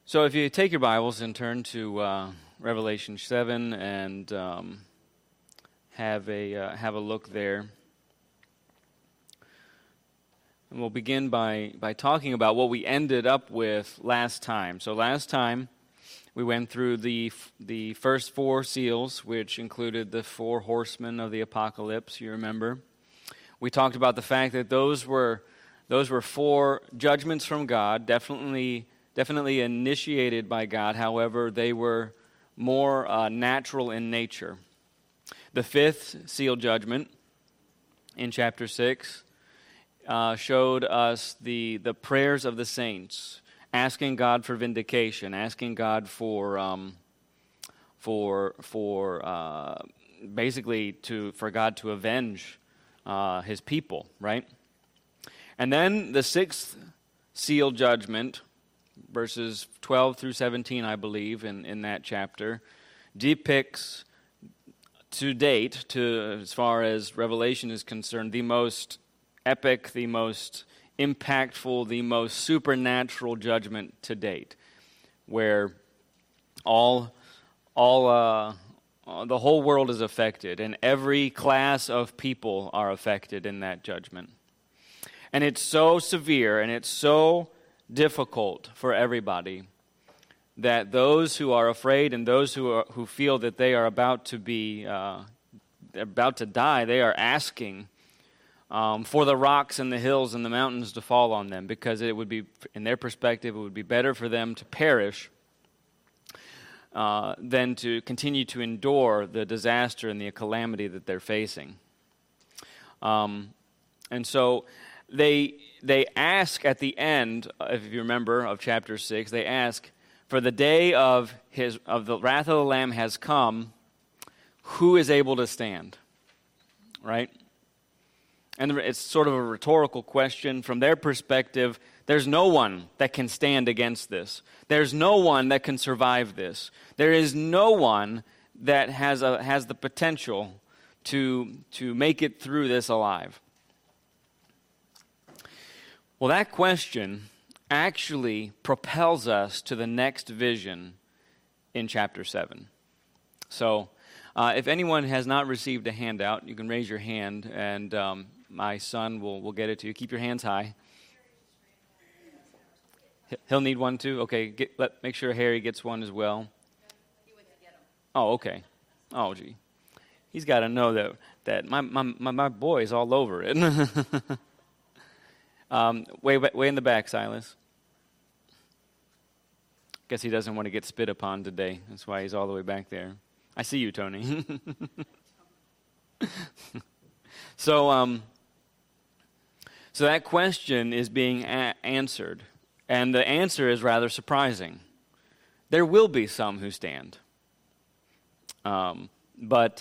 So if you take your Bibles and turn to Revelation 7 and have a look there. And we'll begin by talking about what we ended up with last time. So last time we went through the first four seals, which included the four horsemen of the apocalypse, you remember. We talked about the fact that those were four judgments from God, definitely initiated by God. However, they were more natural in nature. The fifth seal judgment in chapter 6 showed us the prayers of the saints, asking God for vindication, asking God for God to avenge His people, right? And then the sixth seal judgment, verses 12 through 17, I believe, in that chapter, depicts to date, as far as Revelation is concerned, the most epic, the most impactful, the most supernatural judgment to date, where the whole world is affected, and every class of people are affected in that judgment. And it's so severe, and it's so difficult for everybody that those who are afraid and those who feel that they are about to die, they are asking for the rocks and the hills and the mountains to fall on them, because it would be, in their perspective, it would be better for them to perish than to continue to endure the disaster and the calamity that they're facing. And so they ask at the end, if you remember, of chapter 6, they ask, for the day of the wrath of the Lamb has come, who is able to stand? Right? And it's sort of a rhetorical question. From their perspective, there's no one that can stand against this. There's no one that can survive this. There is no one that has the potential to make it through this alive. Well, that question actually propels us to the next vision in chapter 7. So, if anyone has not received a handout, you can raise your hand, and my son will get it to you. Keep your hands high. He'll need one too? Okay, make sure Harry gets one as well. Oh, okay. Oh, gee. He's got to know that my boy's all over it. Way in the back, Silas. Guess he doesn't want to get spit upon today. That's why he's all the way back there. I see you, Tony. So that question is being answered, and the answer is rather surprising. There will be some who stand, but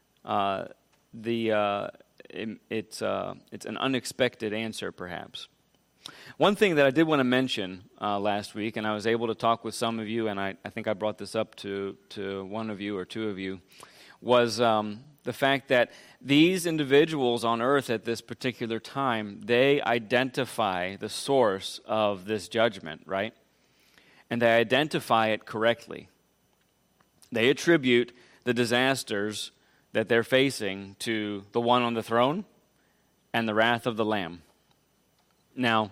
it's an unexpected answer, perhaps. One thing that I did want to mention last week, and I was able to talk with some of you, and I think I brought this up to one of you or two of you, was the fact that these individuals on earth at this particular time, they identify the source of this judgment, right? And they identify it correctly. They attribute the disasters that they're facing to the one on the throne and the wrath of the Lamb. Now,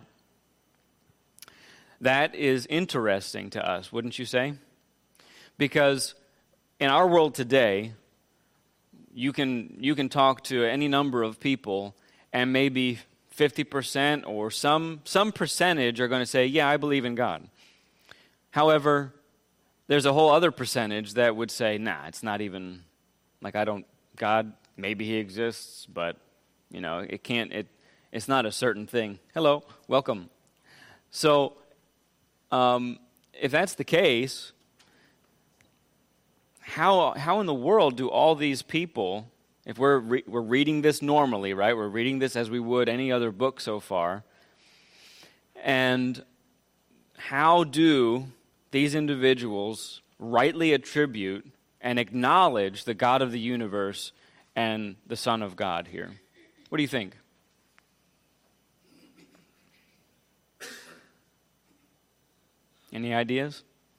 that is interesting to us, wouldn't you say? Because in our world today, you can talk to any number of people, and maybe 50% or some percentage are going to say, yeah, I believe in God. However, there's a whole other percentage that would say, nah, it's not even, God, maybe He exists, but, it's not a certain thing. Hello, welcome. So, if that's the case, how in the world do all these people, if we're reading this normally, right? We're reading this as we would any other book so far, and how do these individuals rightly attribute and acknowledge the God of the universe and the Son of God here? What do you think? Any ideas?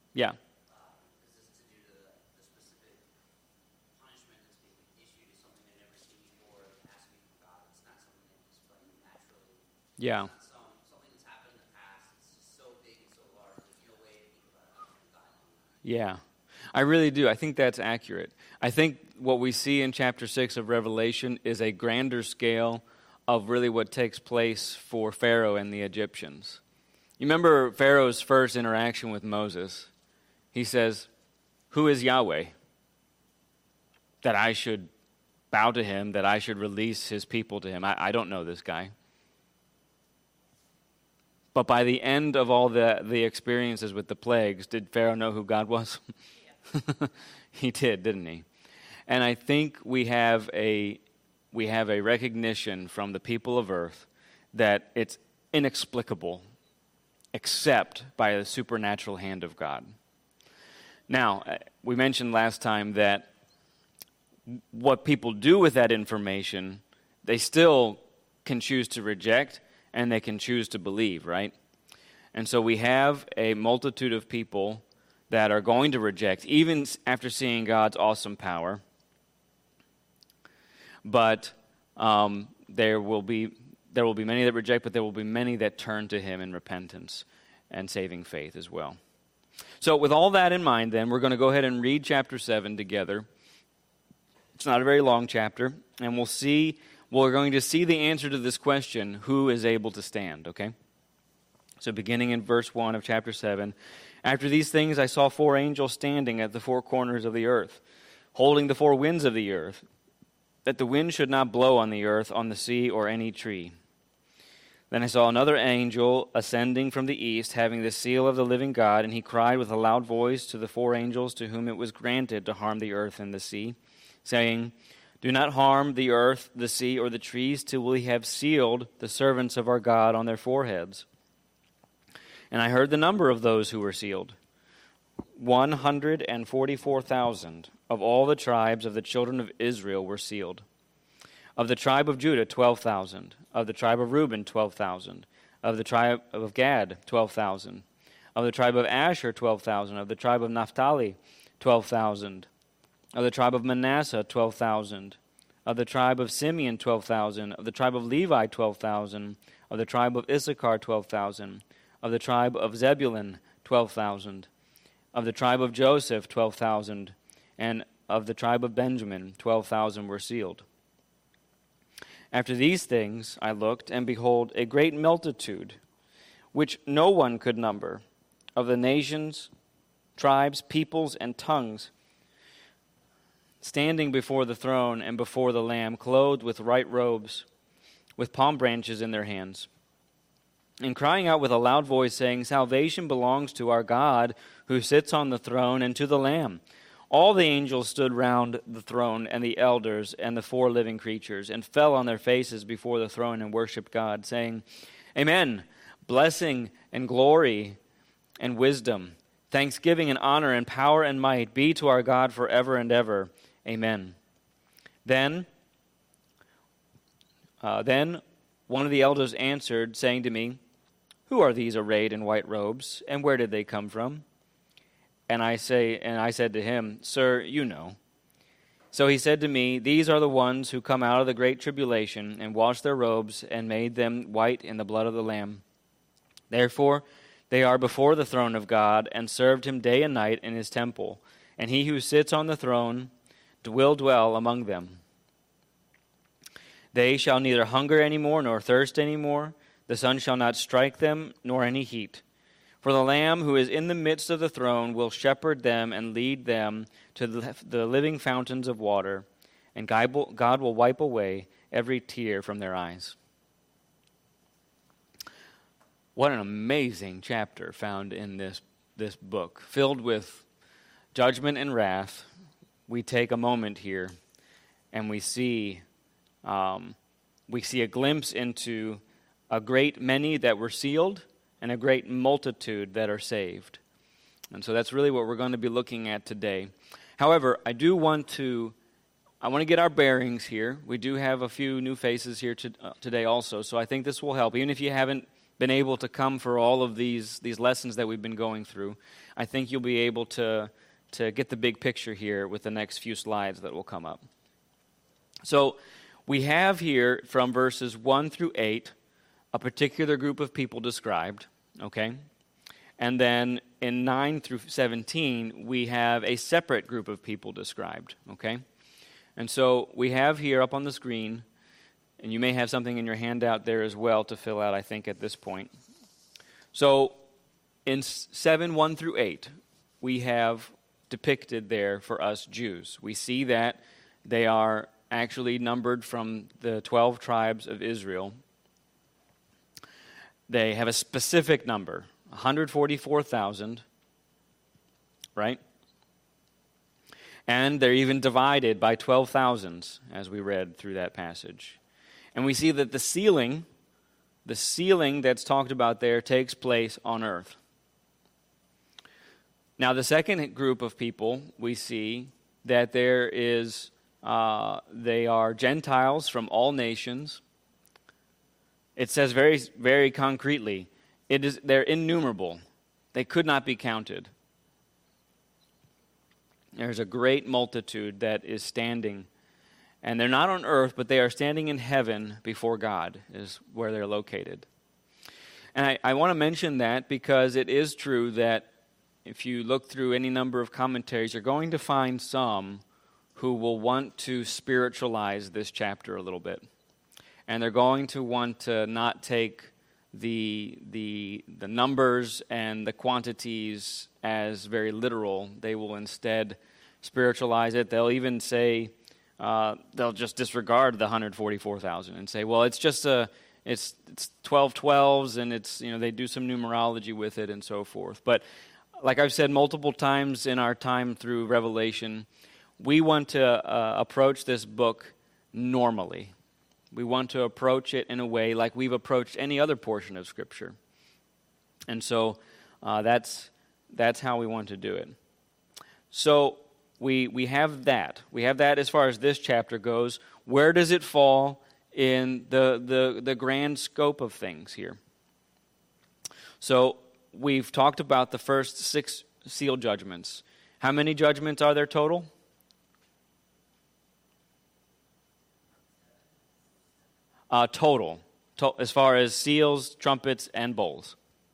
Yeah. Is this to do to the specific punishment that's being issued is something they've never seen before? It has to be from God. It's not something they just like naturally. Yeah. It's not something that's happened in the past. It's just so big and so large. There's no way to think about it from God. Yeah. I really do. I think that's accurate. I think what we see in chapter 6 of Revelation is a grander scale of really what takes place for Pharaoh and the Egyptians. You remember Pharaoh's first interaction with Moses? He says, "Who is Yahweh? That I should bow to him, that I should release his people to him. I don't know this guy." But by the end of all the experiences with the plagues, did Pharaoh know who God was? He did, didn't he? And I think we have a recognition from the people of earth that it's inexplicable except by the supernatural hand of God. Now, we mentioned last time that what people do with that information, they still can choose to reject and they can choose to believe, right? And so we have a multitude of people that are going to reject, even after seeing God's awesome power. But there will be many that reject, but there will be many that turn to him in repentance and saving faith as well. So with all that in mind, then, we're going to go ahead and read chapter 7 together. It's not a very long chapter, and we're going to see the answer to this question, who is able to stand, okay? So beginning in verse 1 of chapter 7, "After these things I saw 4 angels standing at the 4 corners of the earth, holding the 4 winds of the earth, that the wind should not blow on the earth, on the sea, or any tree. Then I saw another angel ascending from the east, having the seal of the living God, and he cried with a loud voice to the 4 angels to whom it was granted to harm the earth and the sea, saying, 'Do not harm the earth, the sea, or the trees, till we have sealed the servants of our God on their foreheads.' And I heard the number of those who were sealed, 144,000 of all the tribes of the children of Israel were sealed. Of the tribe of Judah, 12,000. Of the tribe of Reuben, 12,000. Of the tribe of Gad, 12,000. Of the tribe of Asher, 12,000. Of the tribe of Naphtali, 12,000. Of the tribe of Manasseh, 12,000. Of the tribe of Simeon, 12,000. Of the tribe of Levi, 12,000. Of the tribe of Issachar, 12,000. Of the tribe of Zebulun, 12,000. Of the tribe of Joseph, 12,000. And of the tribe of Benjamin, 12,000 were sealed. After these things I looked, and behold, a great multitude, which no one could number, of the nations, tribes, peoples, and tongues, standing before the throne and before the Lamb, clothed with white robes, with palm branches in their hands, and crying out with a loud voice, saying, 'Salvation belongs to our God, who sits on the throne, and to the Lamb.' All the angels stood round the throne, and the elders, and the 4 living creatures, and fell on their faces before the throne and worshipped God, saying, 'Amen. Blessing and glory and wisdom, thanksgiving and honor and power and might be to our God forever and ever. Amen.' Then one of the elders answered, saying to me, 'Who are these arrayed in white robes, and where did they come from?' And I said to him, 'Sir, you know.' So he said to me, 'These are the ones who come out of the great tribulation, and washed their robes, and made them white in the blood of the Lamb. Therefore they are before the throne of God, and served him day and night in his temple. And he who sits on the throne will dwell among them. They shall neither hunger any more, nor thirst any more. The sun shall not strike them, nor any heat. For the Lamb who is in the midst of the throne will shepherd them and lead them to the living fountains of water, and God will wipe away every tear from their eyes.'" What an amazing chapter found in this book, filled with judgment and wrath. We take a moment here, and we see a glimpse into a great many that were sealed, and a great multitude that are saved. And so that's really what we're going to be looking at today. However, I want to get our bearings here. We do have a few new faces here today also, so I think this will help. Even if you haven't been able to come for all of these lessons that we've been going through, I think you'll be able to get the big picture here with the next few slides that will come up. So we have here from verses 1 through 8 a particular group of people described, okay? And then in 9 through 17, we have a separate group of people described, okay? And so we have here up on the screen, and you may have something in your handout there as well to fill out, I think, at this point. So in 7, 1 through 8, we have depicted there for us Jews. We see that they are actually numbered from the 12 tribes of Israel. They have a specific number, 144,000, right? And they're even divided by 12,000s, as we read through that passage. And we see that the sealing that's talked about there takes place on earth. Now, the second group of people, we see that there is, they are Gentiles from all nations. It says very, very concretely, they're innumerable. They could not be counted. There's a great multitude that is standing, and they're not on earth, but they are standing in heaven before God, is where they're located. And I want to mention that because it is true that if you look through any number of commentaries, you're going to find some who will want to spiritualize this chapter a little bit. And they're going to want to not take the numbers and the quantities as very literal. They will instead spiritualize it. They'll even say, they'll just disregard the 144,000 and say, well, it's just it's 12 12s, and it's, they do some numerology with it and so forth. But like I've said multiple times in our time through Revelation, we want to approach this book normally. We want to approach it in a way like we've approached any other portion of Scripture. And so that's how we want to do it. So we have that. We have that as far as this chapter goes. Where does it fall in the grand scope of things here? So we've talked about the first 6 seal judgments. How many judgments are there total? Total, as far as seals, trumpets, and bowls.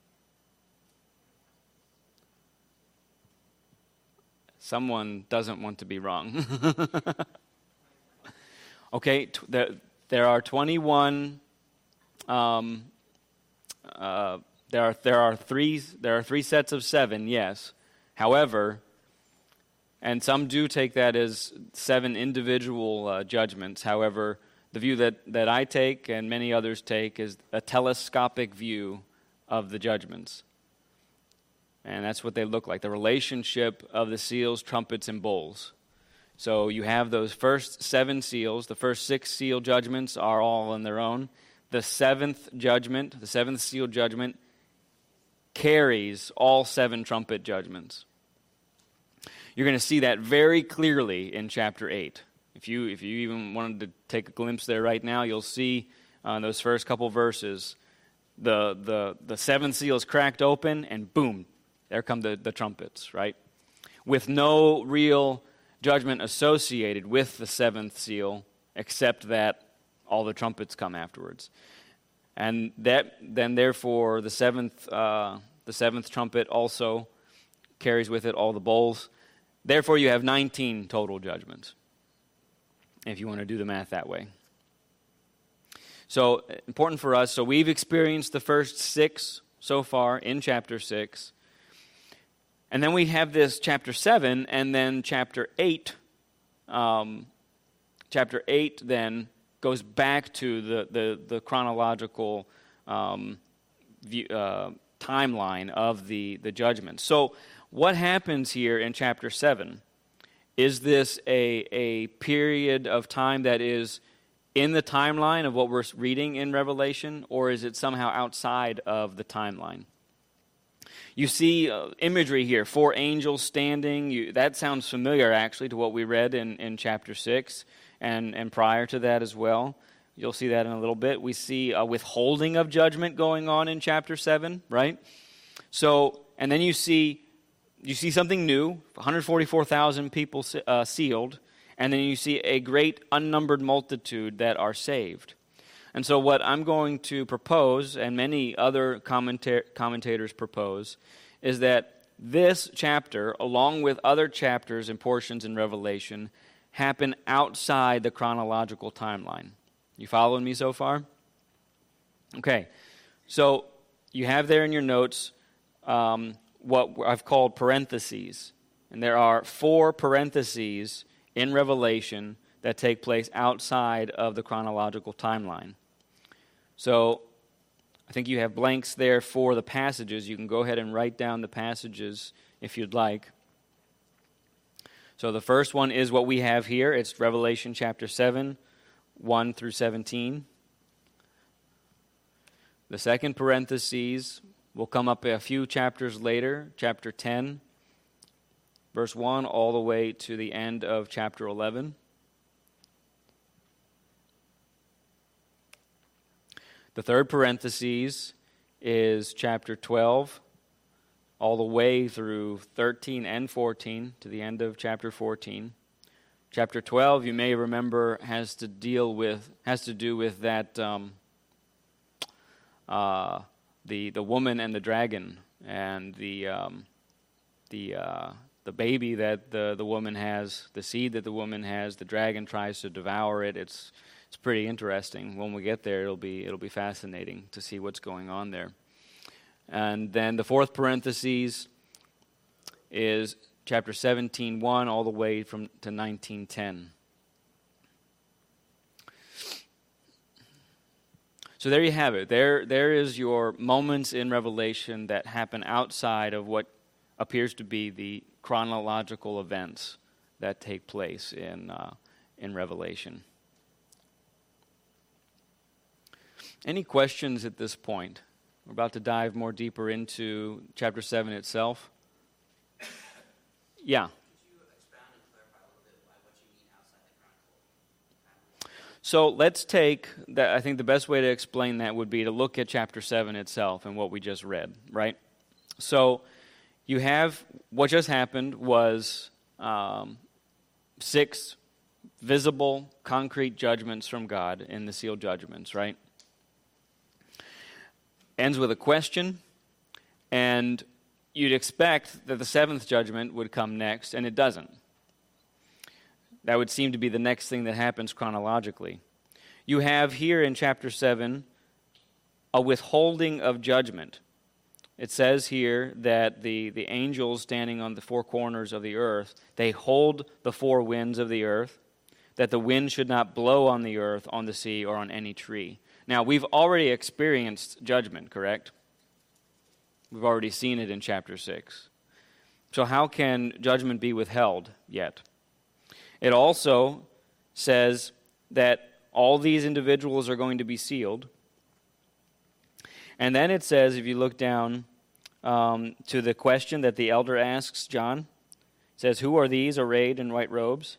Someone doesn't want to be wrong. Okay, there are 21. There are three sets of 7. Yes, however, and some do take that as 7 individual judgments. However, the view that I take and many others take is a telescopic view of the judgments. And that's what they look like, the relationship of the seals, trumpets, and bowls. So you have those first 7 seals. The first 6 seal judgments are all on their own. The 7th judgment, the 7th seal judgment, carries all 7 trumpet judgments. You're going to see that very clearly in chapter 8. If you even wanted to take a glimpse there right now, you'll see those first couple verses, the 7th seal is cracked open, and boom, there come the trumpets, right? With no real judgment associated with the 7th seal, except that all the trumpets come afterwards. And therefore the seventh trumpet also carries with it all the bowls. Therefore you have 19 total judgments, if you want to do the math that way. So, important for us. So we've experienced the first 6 so far in chapter 6. And then we have this chapter 7, and then chapter 8. Chapter 8 then goes back to the chronological timeline of the judgment. So what happens here in chapter 7? Is this a period of time that is in the timeline of what we're reading in Revelation, or is it somehow outside of the timeline? You see imagery here, 4 angels standing. That sounds familiar, actually, to what we read in chapter 6 and prior to that as well. You'll see that in a little bit. We see a withholding of judgment going on in chapter 7, right? So, and then you see something new, 144,000 people sealed, and then you see a great unnumbered multitude that are saved. And so what I'm going to propose, and many other commentators propose, is that this chapter, along with other chapters and portions in Revelation, happen outside the chronological timeline. You following me so far? Okay. So you have there in your notes what I've called parentheses. And there are 4 parentheses in Revelation that take place outside of the chronological timeline. So I think you have blanks there for the passages. You can go ahead and write down the passages if you'd like. So the first one is what we have here. It's Revelation chapter 7, 1 through 17. The second parentheses will come up a few chapters later, chapter 10, verse 1, all the way to the end of chapter 11. The third parentheses is chapter 12, all the way through 13 and 14 to the end of chapter 14. Chapter 12, you may remember, has to do with that the woman and the dragon, and the baby that the woman has, the seed that the woman has. The dragon tries to devour it. It's pretty interesting. When we get there, it'll be fascinating to see what's going on there. And then the fourth parentheses is chapter 17:1 all the way to 19:10. So there you have it. There is your moments in Revelation that happen outside of what appears to be the chronological events that take place in Revelation. Any questions at this point? We're about to dive more deeper into chapter 7 itself. Yeah. Could you expound and clarify a little bit by what you mean outside the chronological? So let's take that. I think the best way to explain that would be to look at chapter 7 itself and what we just read, right? So you have what just happened was 6 visible, concrete judgments from God in the sealed judgments, right? Ends with a question, and you'd expect that the 7th judgment would come next, and it doesn't. That would seem to be the next thing that happens chronologically. You have here in chapter 7 a withholding of judgment. It says here that the angels standing on the 4 corners of the earth, they hold the 4 winds of the earth, that the wind should not blow on the earth, on the sea, or on any tree. Now, we've already experienced judgment, correct? We've already seen it in chapter 6. So how can judgment be withheld yet? It also says that all these individuals are going to be sealed. And then it says, if you look down to the question that the elder asks John, it says, "Who are these arrayed in white robes?"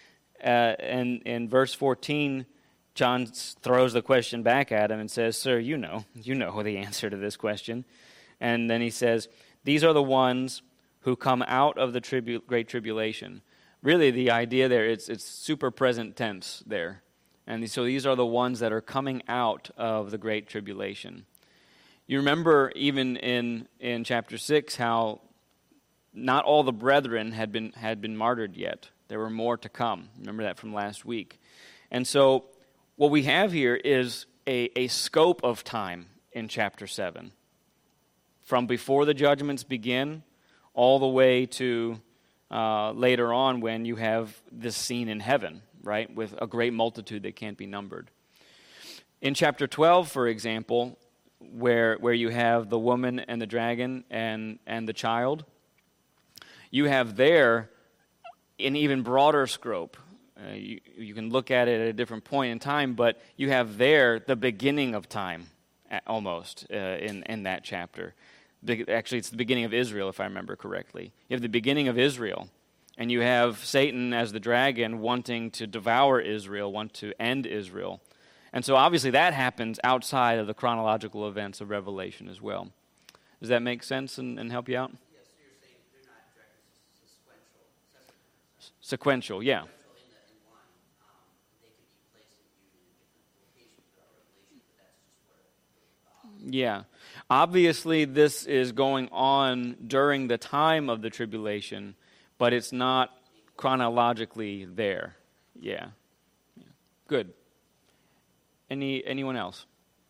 And in verse 14, John throws the question back at him and says, "Sir, you know the answer to this question." And then he says, "These are the ones who come out of the great tribulation." Really, the idea there, it's super present tense there. And so these are the ones that are coming out of the great tribulation. You remember even in chapter 6 how not all the brethren had been martyred yet. There were more to come. Remember that from last week. And so what we have here is a scope of time in chapter 7. From before the judgments begin all the way to later on when you have this scene in heaven, right, with a great multitude that can't be numbered. In chapter 12, for example, where you have the woman and the dragon and the child, you have there an even broader scope. You can look at it at a different point in time, but you have there the beginning of time, almost, in that chapter. Actually, it's the beginning of Israel, if I remember correctly. You have the beginning of Israel, and you have Satan as the dragon wanting to devour Israel, want to end Israel. And so obviously that happens outside of the chronological events of Revelation as well. Does that make sense and help you out? Yes, so you're saying they're not directly sequential. Sequential, yeah. Sequential in line. They could be placed and viewed in different locations throughout Revelation, but that's just where. Yeah. Obviously, this is going on during the time of the tribulation, but it's not chronologically there. Yeah. Good. Anyone else?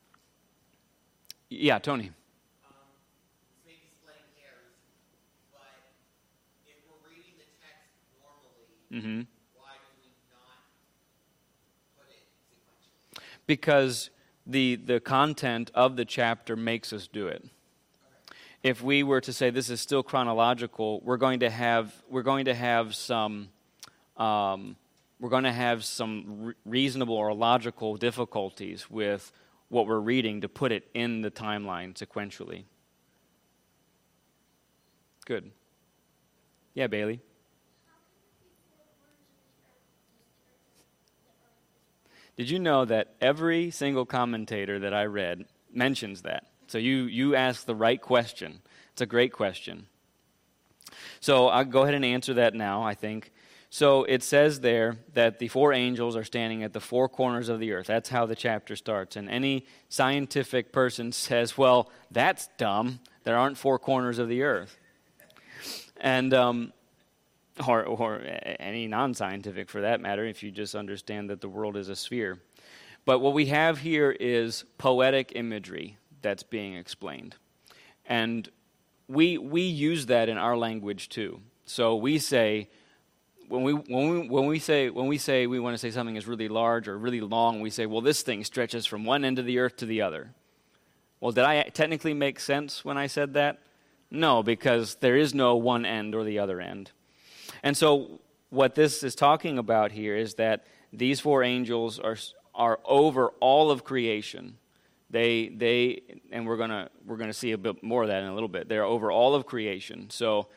Yeah, Tony. Maybe splitting hairs, but if we're reading the text normally, why do we not put it sequentially? Because the content of the chapter makes us do it. If we were to say this is still chronological, we're going to have some reasonable or logical difficulties with what we're reading to put it in the timeline sequentially. Good. Yeah, Bailey. Did you know that every single commentator that I read mentions that? So you asked the right question. It's a great question. So I'll go ahead and answer that now, I think. So it says there that the four angels are standing at the four corners of the earth. That's how the chapter starts. And any scientific person says, well, that's dumb. There aren't four corners of the earth. And or any non-scientific for that matter, if you just understand that the world is a sphere. But what we have here is poetic imagery that's being explained. And we use that in our language too. So we say, when we say we want to say something is really large or really long, we say, well, this thing stretches from one end of the earth to the other. Well, did I technically make sense when I said that? No, because there is no one end or the other end. And so what this is talking about here is that these four angels are over all of creation. They and we're gonna see a bit more of that in a little bit. They're over all of creation. So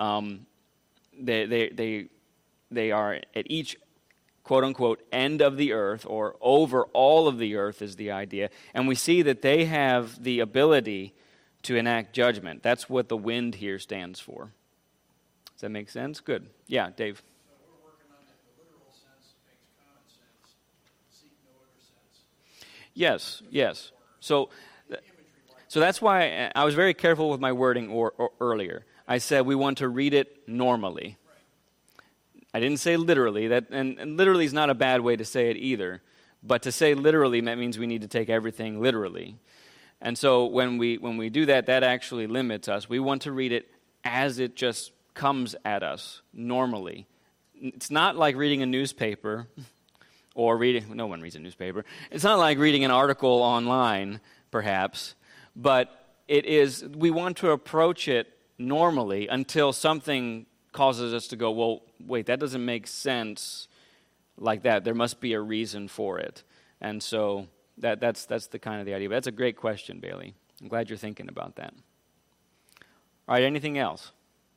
they are at each quote unquote end of the earth, or over all of the earth is the idea. And we see that they have the ability to enact judgment. That's what the wind here stands for. Does that make sense? Good. Yeah, Dave. So we're working on it. The literal sense makes common sense. Seek no other sense. Yes. So that's why I was very careful with my wording earlier. I said we want to read it normally. I didn't say literally. And literally is not a bad way to say it either. But to say literally, that means we need to take everything literally. And so when we do that, that actually limits us. We want to read it as it just comes at us normally. It's not like reading a newspaper or no one reads a newspaper. It's not like reading an article online, perhaps, but we want to approach it normally until something causes us to go, well, wait, that doesn't make sense like that. There must be a reason for it. And so that's the kind of the idea. But that's a great question, Bailey. I'm glad you're thinking about that. All right, anything else?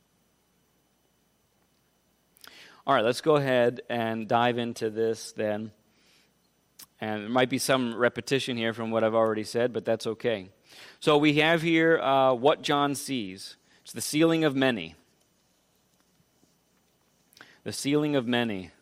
All right, let's go ahead and dive into this then. And there might be some repetition here from what I've already said, but that's okay. So we have here what John sees. It's the sealing of many. The sealing of many.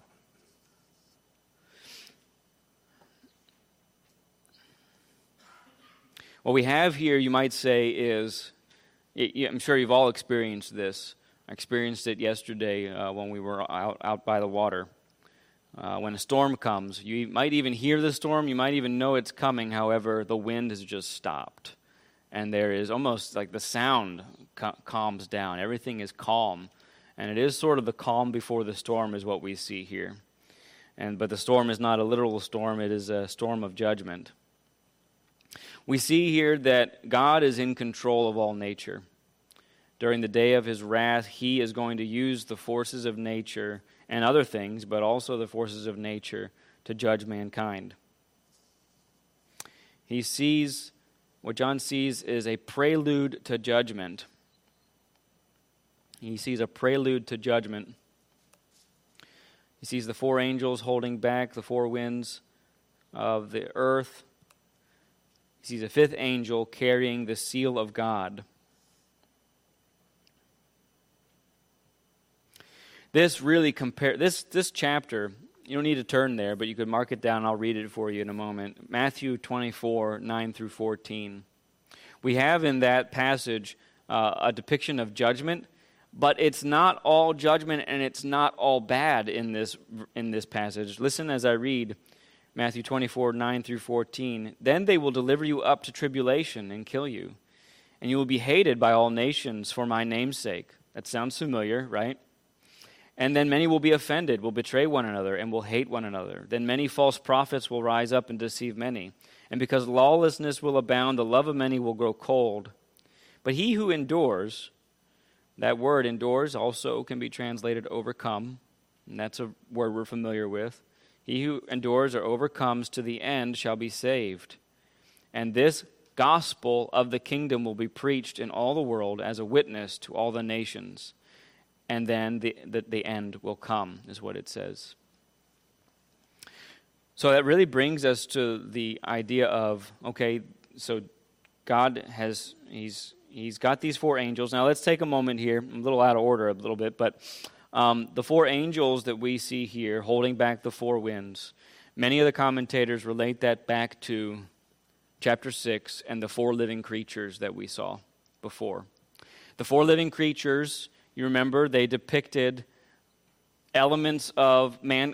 What we have here, you might say, is, I'm sure you've all experienced this. I experienced it yesterday when we were out by the water. When a storm comes, you might even hear the storm, you might even know it's coming, however, the wind has just stopped. And there is almost like the sound calms down. Everything is calm. And it is sort of the calm before the storm is what we see here. But the storm is not a literal storm, it is a storm of judgment. We see here that God is in control of all nature. During the day of his wrath, he is going to use the forces of nature and other things, but also the forces of nature to judge mankind. What John sees is a prelude to judgment. He sees a prelude to judgment. He sees the four angels holding back the four winds of the earth. He sees a fifth angel carrying the seal of God. This really this chapter, you don't need to turn there, but you could mark it down. I'll read it for you in a moment. Matthew 24, 9 through 14. We have in that passage a depiction of judgment, but it's not all judgment and it's not all bad in this passage. Listen as I read Matthew 24, 9 through 14. Then they will deliver you up to tribulation and kill you, and you will be hated by all nations for my name's sake. That sounds familiar, right? And then many will be offended, will betray one another, and will hate one another. Then many false prophets will rise up and deceive many. And because lawlessness will abound, the love of many will grow cold. But he who endures, that word endures also can be translated overcome, and that's a word we're familiar with. He who endures or overcomes to the end shall be saved. And this gospel of the kingdom will be preached in all the world as a witness to all the nations. And then the end will come, is what it says. So that really brings us to the idea of, okay, so God he's got these four angels. Now let's take a moment here, I'm a little out of order a little bit, but the four angels that we see here holding back the four winds, many of the commentators relate that back to chapter 6 and the four living creatures that we saw before. The four living creatures, you remember, they depicted elements of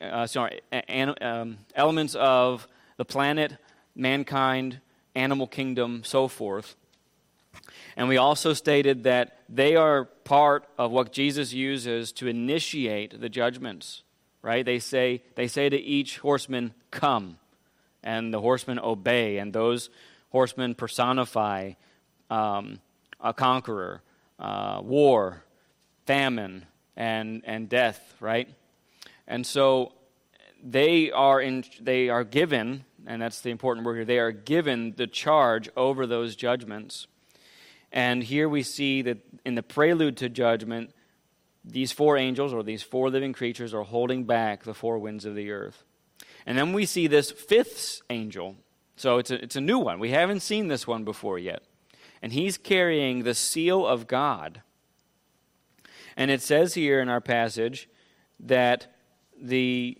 elements of the planet, mankind, animal kingdom, so forth. And we also stated that they are part of what Jesus uses to initiate the judgments, right? They say to each horseman, "Come," and the horsemen obey, and those horsemen personify a conqueror, war, famine, and death, right? And so they are given, and that's the important word here, they are given the charge over those judgments. And here we see that in the prelude to judgment, these four angels, or these four living creatures, are holding back the four winds of the earth. And then we see this fifth angel. So it's a new one. We haven't seen this one before yet. And he's carrying the seal of God. And it says here in our passage that that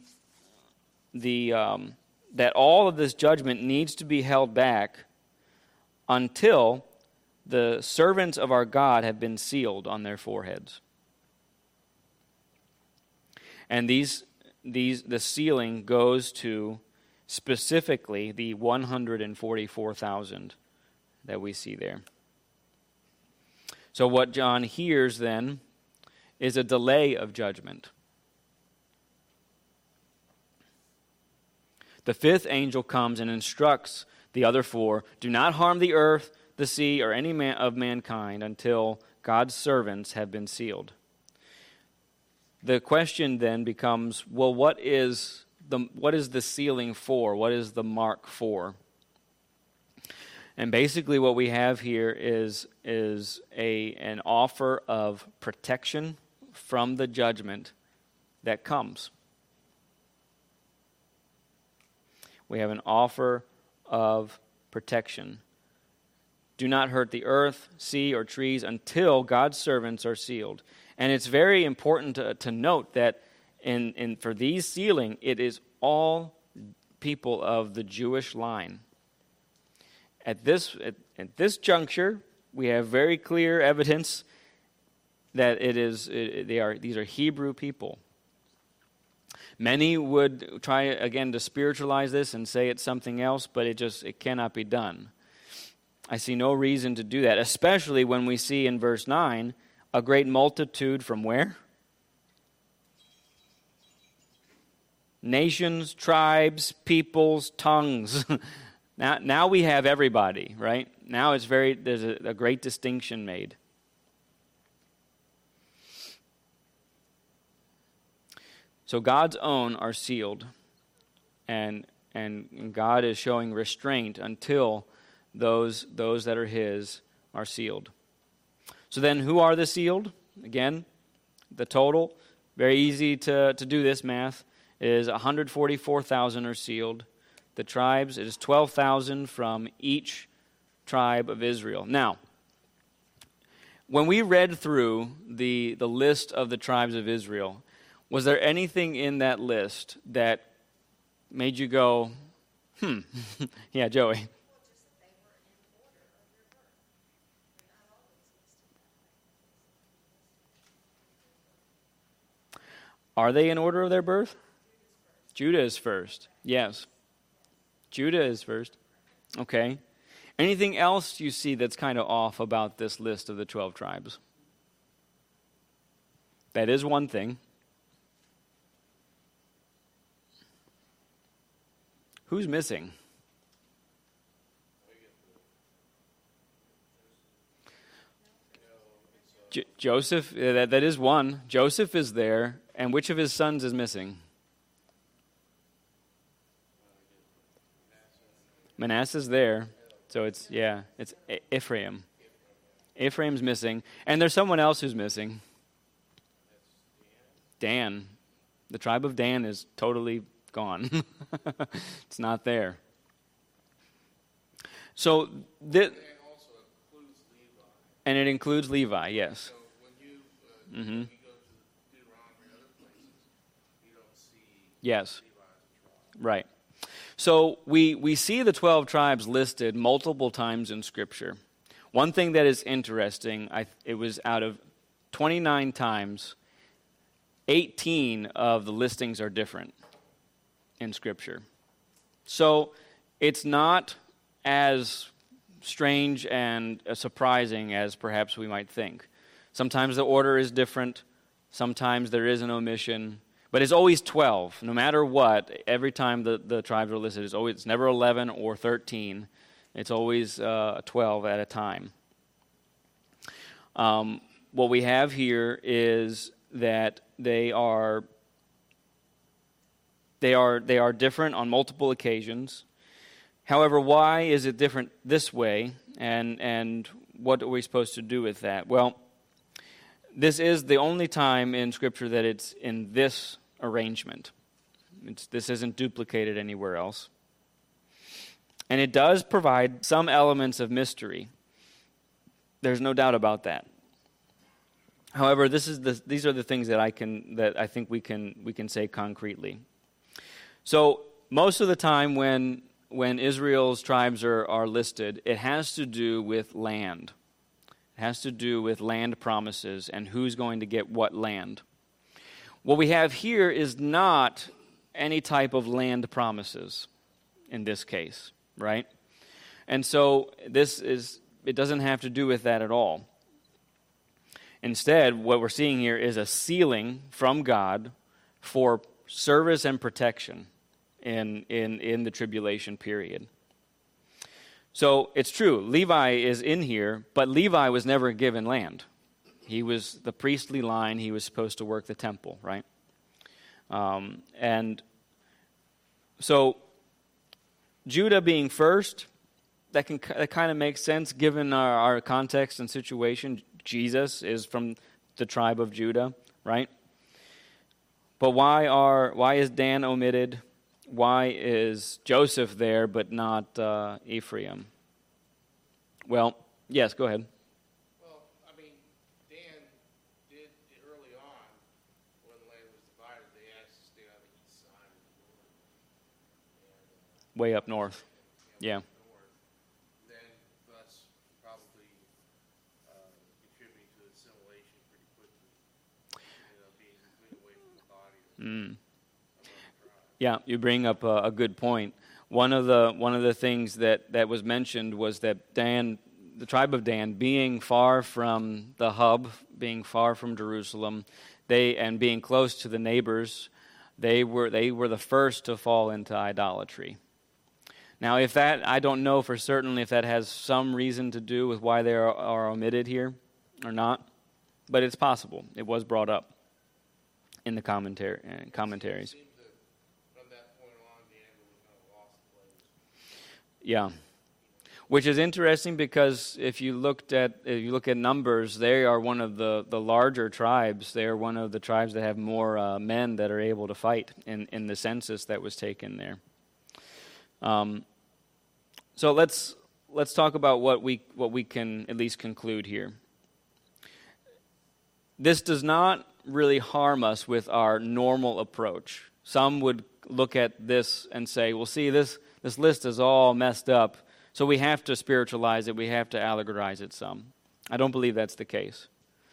all of this judgment needs to be held back until the servants of our God have been sealed on their foreheads. And the sealing goes to specifically the 144,000 that we see there. So what John hears then is a delay of judgment. The fifth angel comes and instructs the other four, do not harm the earth, the sea, or any of mankind until God's servants have been sealed. The question then becomes, well, what is the sealing for? What is the mark for? And basically what we have here is an offer of protection from the judgment that comes. We have an offer of protection. Do not hurt the earth, sea, or trees until God's servants are sealed. And it's very important to note that for these sealing, it is all people of the Jewish line. At this juncture, we have very clear evidence that these are Hebrew people. Many would try again to spiritualize this and say it's something else, but it cannot be done. I see no reason to do that, especially when we see in verse 9 a great multitude from where? Nations, tribes, peoples, tongues. Now we have everybody, right? Now there's a great distinction made. So God's own are sealed, and God is showing restraint until those that are His are sealed. So then, who are the sealed? Again, the total, very easy to do this math, is 144,000 are sealed. the tribes. It is 12,000 from each tribe of Israel. Now, when we read through the list of the tribes of Israel, was there anything in that list that made you go, yeah, Joey? Are they in order of their birth? Judah is first. Yes. Judah is first. Okay. Anything else you see that's kind of off about this list of the 12 tribes? That is one thing. Who's missing? Joseph, that is one. Joseph is there, and which of his sons is missing? Manasseh's there, so it's Ephraim. Ephraim's missing, and there's someone else who's missing. Dan. The tribe of Dan is totally gone. It's not there. So this, also includes Levi. And it includes Levi, yes. So when you go to Deuteronomy and other places, you don't see Yes. Levi as a tribe. Right. So we see the 12 tribes listed multiple times in Scripture. One thing that is interesting, it was out of 29 times, 18 of the listings are different in Scripture. So it's not as strange and surprising as perhaps we might think. Sometimes the order is different. Sometimes there is an omission. But it's always 12. No matter what, every time the tribes are listed, it's never 11 or 13. It's always 12 at a time. What we have here is that they are different on multiple occasions. However, why is it different this way, and what are we supposed to do with that? Well, this is the only time in Scripture that it's in this arrangement. This isn't duplicated anywhere else. And it does provide some elements of mystery. There's no doubt about that. However, these are the things that I think we can say concretely. So most of the time when Israel's tribes are listed, it has to do with land. It has to do with land promises and who's going to get what land. What we have here is not any type of land promises in this case, right? And so it doesn't have to do with that at all. Instead, what we're seeing here is a sealing from God for service and protection in the tribulation period. So it's true, Levi is in here, but Levi was never given land. He was the priestly line. He was supposed to work the temple, right? And so Judah being first, that kind of makes sense given our context and situation. Jesus is from the tribe of Judah, right? But why is Dan omitted? Why is Joseph there but not Ephraim? Well, yes, go ahead. Well, I mean, Dan did early on, when the land was divided, they asked to stay on the east side of the border. And, Way up north. Yeah. north. Then, thus, probably contributing to assimilation pretty quickly. Being completely away from the body of the tribe. Yeah, you bring up a good point. One of the things that was mentioned was that Dan, the tribe of Dan, being far from the hub, being far from Jerusalem, and being close to the neighbors, they were the first to fall into idolatry. Now, if that, I don't know for certain if that has some reason to do with why they are omitted here or not, but it's possible. It was brought up in the commentaries. It seemed that from that point on, Dan really kind of lost the place. Yeah, which is interesting because if you look at numbers, they are one of the larger tribes. They are one of the tribes that have more men that are able to fight in the census that was taken there. So let's talk about what we can at least conclude here. This does not really harm us with our normal approach. Some would look at this and say, well, see, this list is all messed up, so we have to spiritualize it, we have to allegorize it some. I don't believe that's the case.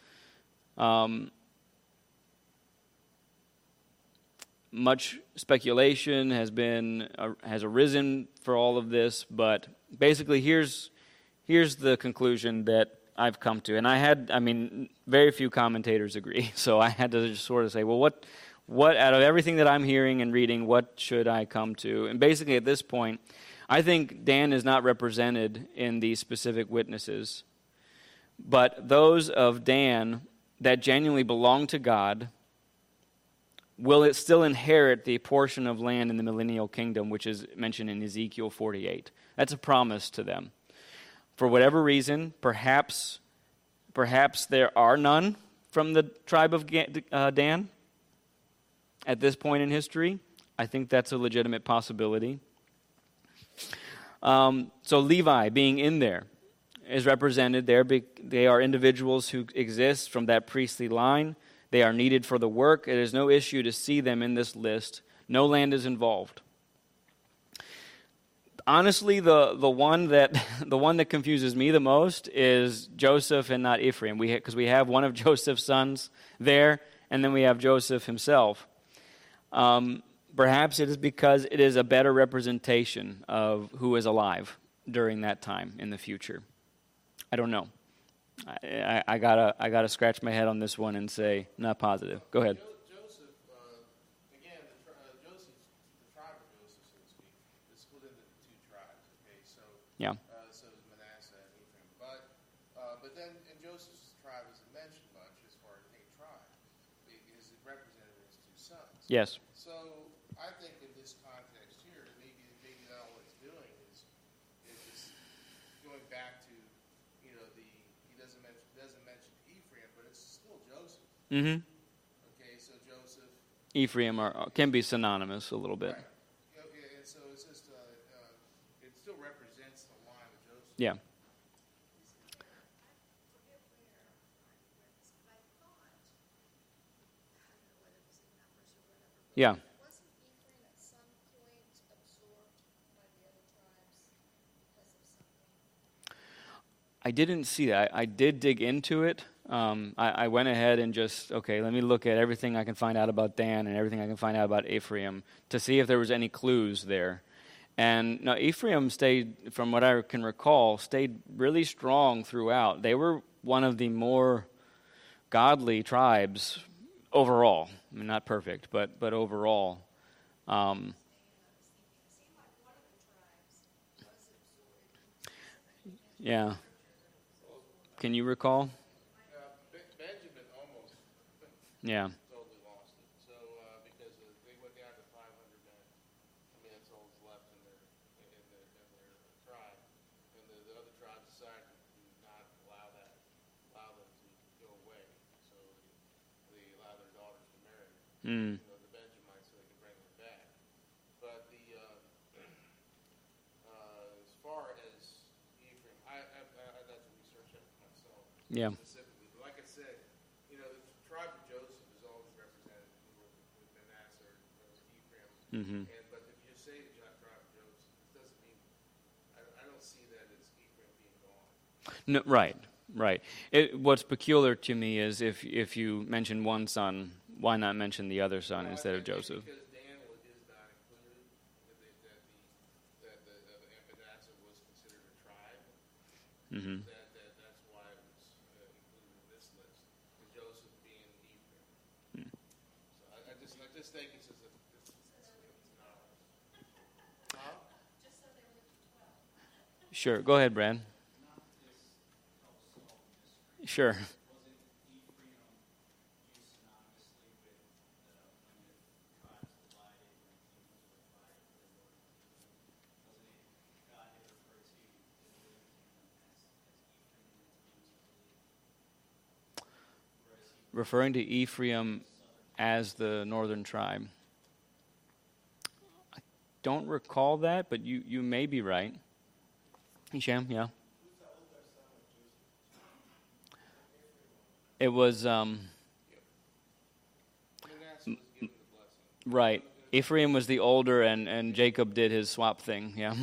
Much speculation has arisen for all of this, but basically here's the conclusion that I've come to. And very few commentators agree, so I had to just sort of say, well, what out of everything that I'm hearing and reading, what should I come to? And basically at this point, I think Dan is not represented in these specific witnesses, but those of Dan that genuinely belong to God will it still inherit the portion of land in the millennial kingdom, which is mentioned in Ezekiel 48. That's a promise to them. For whatever reason, perhaps there are none from the tribe of Dan at this point in history. I think that's a legitimate possibility. So Levi being in there is represented there. They are individuals who exist from that priestly line. They are needed for the work. It is no issue to see them in this list. No land is involved. Honestly, the one that confuses me the most is Joseph and not Ephraim. Because we have one of Joseph's sons there, and then we have Joseph himself. Perhaps it is because it is a better representation of who is alive during that time in the future. I don't know. I gotta scratch my head on this one and say not positive. Go ahead. Joseph, again, Joseph, the tribe of Joseph, so to speak, is split into two tribes. Okay, so Yeah. So Manasseh and Ephraim, but then in Joseph's tribe isn't mentioned much as far as a tribe, because it represented his two sons. Yes. So I think in this context here, maybe now what it's doing is just going back to he doesn't mention Ephraim, but it's still Joseph. Mm-hmm. Okay, so Joseph. Ephraim can be synonymous a little bit. Right. Yeah, and so it's just it still represents the line of Joseph. Yeah. Yeah. Wasn't Ephraim at some point absorbed by the other tribes because of something? I didn't see that. I did dig into it. I went ahead and just, let me look at everything I can find out about Dan and everything I can find out about Ephraim to see if there was any clues there. And now Ephraim stayed, from what I can recall, stayed really strong throughout. They were one of the more godly tribes overall. I mean, not perfect, but overall. Yeah. Can you recall? Benjamin almost Yeah. totally lost it. So because they went down to 500 men. I mean, that's all that's left in their tribe, and the other tribes decided to not allow them to go away. So they allowed their daughters to marry. Mm. The Benjamites, so they could bring them back. But as far as Ephraim, I'd have to research that myself. Yeah. Specifically, but like I said, the tribe of Joseph is always represented with Manasseh or Ephraim. Mm-hmm. But if you say the tribe of Joseph, it doesn't mean I don't see that as Ephraim being gone. No, right. What's peculiar to me is if you mention one son, why not mention the other son instead of Joseph? Because Dan is not included, that Manasseh was considered a tribe. Mm-hmm. That's why it was included in this list. And Joseph being Ephraim. So I just think it's just Sure. Go ahead, Brad. Sure. Referring to Ephraim as the northern tribe. don't recall that, but you may be right. Hisham, yeah. It was Manasseh was given the blessing. right. Ephraim was the older, and Jacob did his swap thing. Yeah.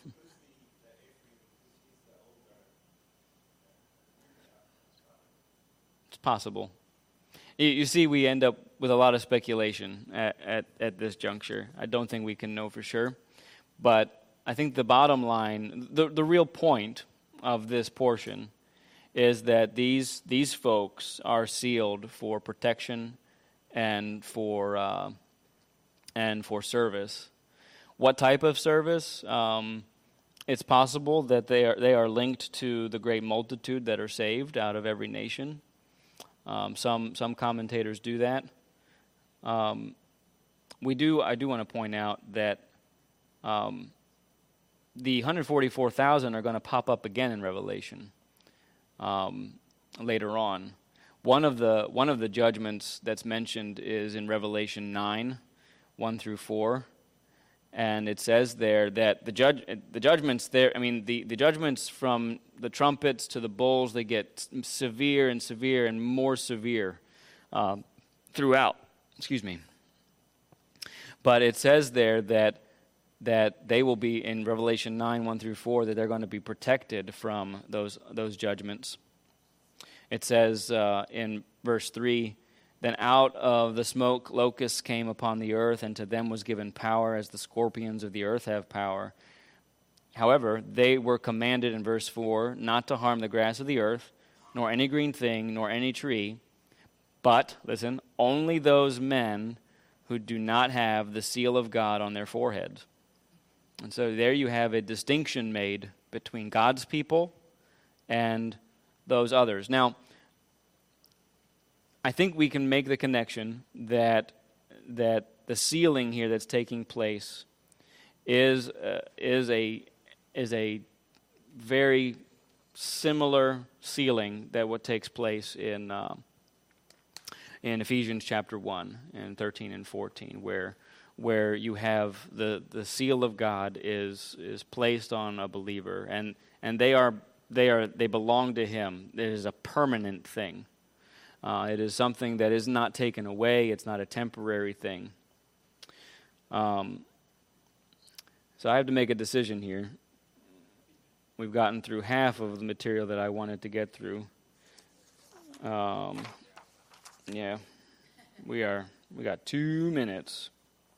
It's possible. You see, we end up with a lot of speculation at this juncture. I don't think we can know for sure. But I think the bottom line, the real point of this portion is that these folks are sealed for protection and for service. What type of service? It's possible that they are linked to the great multitude that are saved out of every nation. Some commentators do that. I do want to point out that the 144,000 are going to pop up again in Revelation later on. One of the judgments that's mentioned is in Revelation 9, 1 through 4. And it says there that the judgments there, the judgments from the trumpets to the bowls, they get severe and severe and more severe throughout. Excuse me. But it says there that they will be, in Revelation 9, 1 through 4, that they're going to be protected from those judgments. It says in verse 3, "Then out of the smoke locusts came upon the earth, and to them was given power as the scorpions of the earth have power. However, they were commanded," in verse 4, "not to harm the grass of the earth, nor any green thing, nor any tree, but," listen, "only those men who do not have the seal of God on their foreheads." And so there you have a distinction made between God's people and those others. Now, I think we can make the connection that the sealing here that's taking place is a very similar sealing that what takes place in Ephesians chapter 1 and 13 and 14, where you have the seal of God is placed on a believer, and they belong to Him. It is a permanent thing. It is something that is not taken away. It's not a temporary thing. So I have to make a decision here. We've gotten through half of the material that I wanted to get through. Yeah, we got 2 minutes.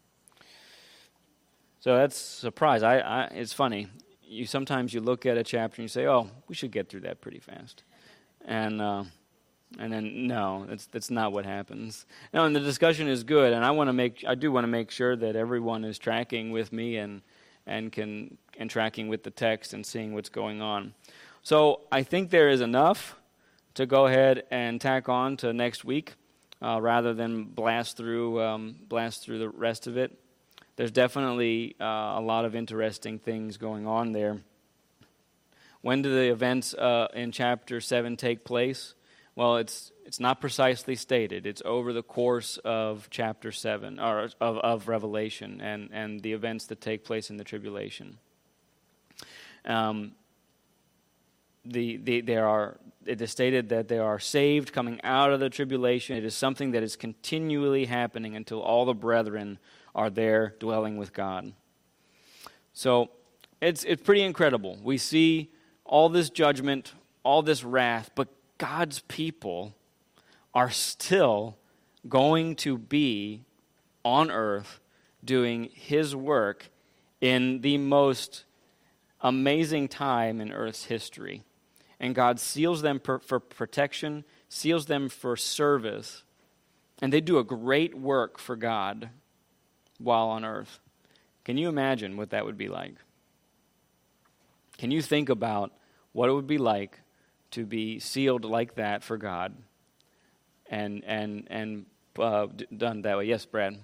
So that's a surprise. It's funny. Sometimes you look at a chapter and you say, "Oh, we should get through that pretty fast," and then no, that's not what happens. No, and the discussion is good, and I do want to make sure that everyone is tracking with me and tracking with the text and seeing what's going on. So I think there is enough to go ahead and tack on to next week, rather than blast through the rest of it. There's definitely a lot of interesting things going on there. When do the events in chapter 7 take place? Well, it's not precisely stated. It's over the course of chapter 7, or of Revelation, and the events that take place in the tribulation. It is stated that they are saved coming out of the tribulation. It is something that is continually happening until all the brethren are there dwelling with God. So it's pretty incredible. We see all this judgment, all this wrath, but God's people are still going to be on earth doing His work in the most amazing time in earth's history. And God seals them for protection, seals them for service, and they do a great work for God while on earth. Can you imagine what that would be like? Can you think about what it would be like to be sealed like that for God and done that way? Yes, Brad.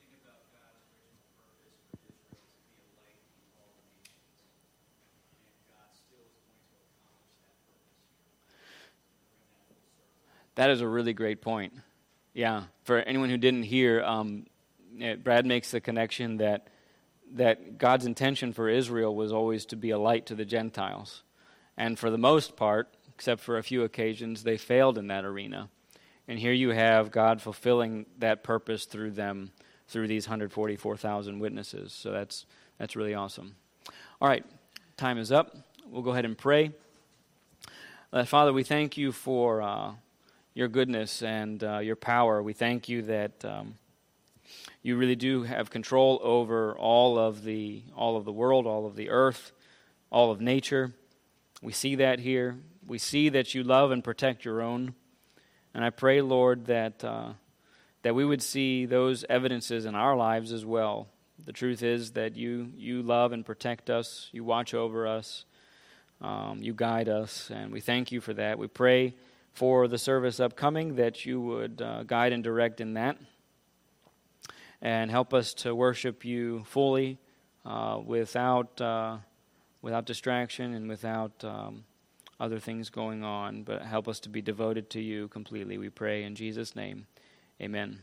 That is a really great point. Yeah, for anyone who didn't hear, Brad makes the connection that that God's intention for Israel was always to be a light to the Gentiles. And for the most part, except for a few occasions, they failed in that arena. And here you have God fulfilling that purpose through them, through these 144,000 witnesses. So that's really awesome. All right, time is up. We'll go ahead and pray. Father, we thank you for your goodness and your power. We thank you that you really do have control over all of the world, all of the earth, all of nature. We see that here. We see that you love and protect your own. And I pray, Lord, that we would see those evidences in our lives as well. The truth is that you love and protect us. You watch over us. You guide us. And we thank you for that. We pray for the service upcoming that you would guide and direct in that. And help us to worship you fully without distraction and without other things going on, but help us to be devoted to you completely, we pray in Jesus' name. Amen.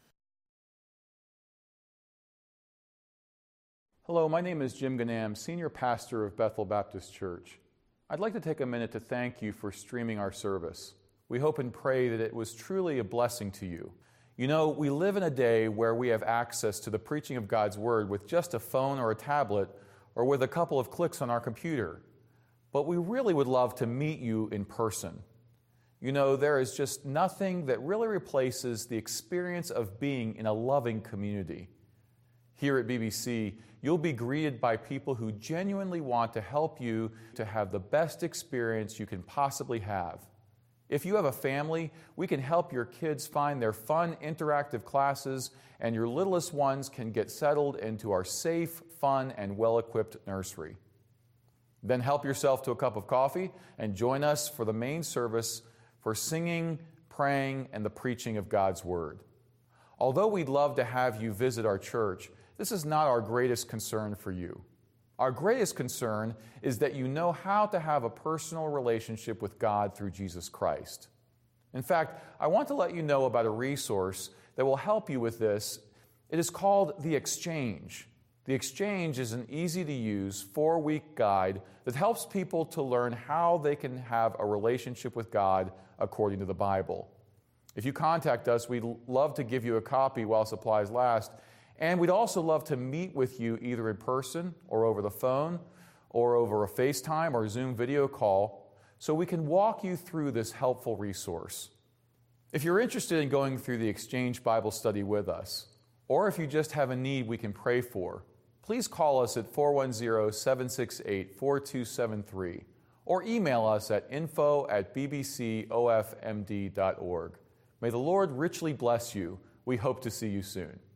Hello, my name is Jim Ganam, Senior Pastor of Bethel Baptist Church. I'd like to take a minute to thank you for streaming our service. We hope and pray that it was truly a blessing to you. You know, we live in a day where we have access to the preaching of God's Word with just a phone or a tablet or with a couple of clicks on our computer. But we really would love to meet you in person. You know, there is just nothing that really replaces the experience of being in a loving community. Here at BBC, you'll be greeted by people who genuinely want to help you to have the best experience you can possibly have. If you have a family, we can help your kids find their fun, interactive classes, and your littlest ones can get settled into our safe, fun, and well-equipped nursery. Then help yourself to a cup of coffee and join us for the main service for singing, praying, and the preaching of God's Word. Although we'd love to have you visit our church, this is not our greatest concern for you. Our greatest concern is that you know how to have a personal relationship with God through Jesus Christ. In fact, I want to let you know about a resource that will help you with this. It is called The Exchange. The Exchange is an easy-to-use 4-week guide that helps people to learn how they can have a relationship with God according to the Bible. If you contact us, we'd love to give you a copy while supplies last, and we'd also love to meet with you either in person or over the phone or over a FaceTime or Zoom video call so we can walk you through this helpful resource. If you're interested in going through the Exchange Bible study with us, or if you just have a need we can pray for, please call us at 410-768-4273 or email us at info@bbcofmd.org. May the Lord richly bless you. We hope to see you soon.